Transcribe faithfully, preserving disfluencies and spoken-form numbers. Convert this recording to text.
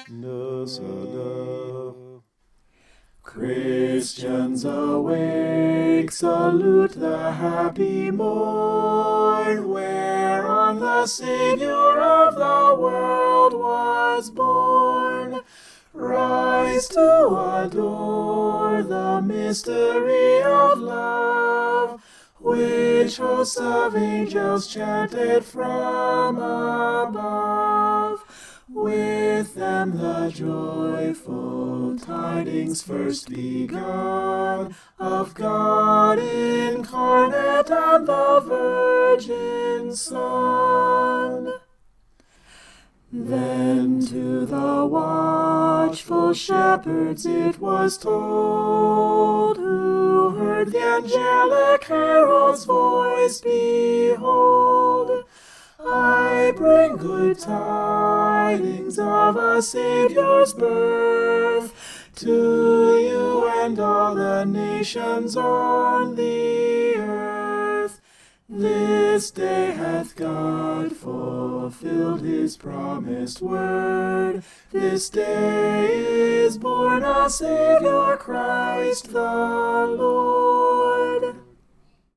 Nos ado. Christians awake, salute the happy morn, whereon the Saviour of the world was born. Rise to adore the mystery of love, which hosts of angels chanted from above. With them the joyful tidings first begun of God incarnate and the Virgin Son. Then to the watchful shepherds it was told, who heard the angelic herald's voice, behold, I bring good tidings of a Saviour's birth to you and all the nations on the earth. This day hath God fulfilled his promised word. This day is born a Saviour, Christ the Lord.